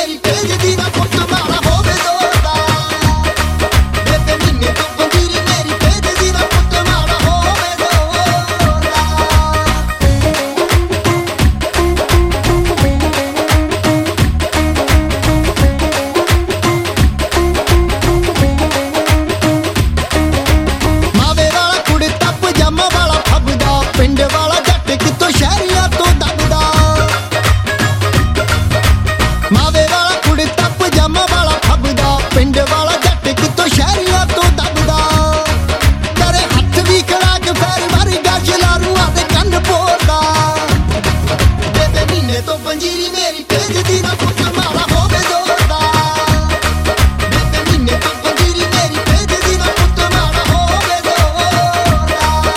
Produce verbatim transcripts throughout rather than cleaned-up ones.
मेरी भेजदी ना पुत मारा होवे जोरदा बेबे महीने तो पंजीरी मेरी भेजदी ना पुत मारा होवे जोरदा मावे वाला कुड़ता पजामा वाला फबदा पिंड वाला जट कितों शहरिया तो दबदा मावे वाला कुड़ता पजामा वाला फबदा पिंड वाला जट कितों शहरिया तो दबदा तेरे हथ भी खड़ा के पैर मारी गज लारूआ दे कंन पोरदा बेबे महीने तो पंजीरी मेरी भेजदी ना पुत मारा होवे जोरदा बेबे महीने तो पंजीरी मेरी भेजदी ना पुत मारा होवे जोरदा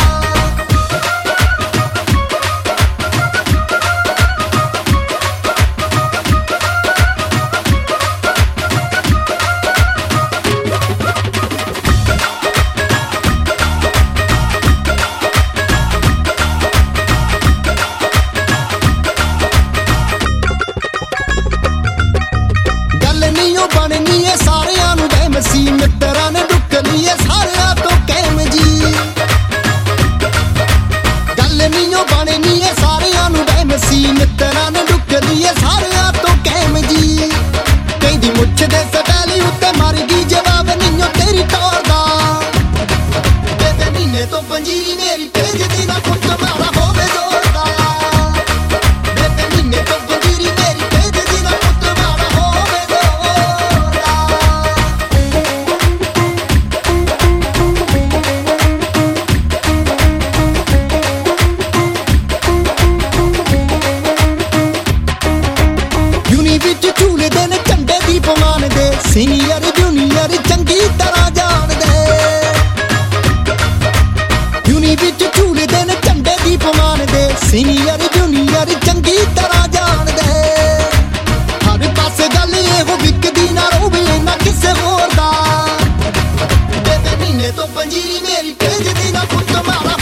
गल नहीं ओ बननी है सारियां नू बहम सी मित्तरां ने डुक ली है सारियां तो कहम जी गल नहीं ओ बननी है सारियां नू बहम सी मित्तरां ने डुक ली है सारियां तो कहम जी कहदी मुछ दे सटैली उत्ते मर गई जवाब नहीं ओ तेरी टोर दा बेबे महीने तो पंजीरी मेरी भेजदी ना पुत मारा होवे जोरदा बेबे महीने तो पंजीरी मेरी भेजदी ना पुत मारा होवे जोरदा यूनी विच झूलदे ने झंडे दी पमान दे सीनियर जूनियर चंगी तरह जाणदे यूनी विच झूलदे ने झंडे दी पमान दे सीनियर जूनियर चंगी तरह जाणदे हर पासे गल एहो विकदी ना रोवे ना किसे होर दा बेबे महीने तो पंजीरी मेरी भेजदी ना पुत मारा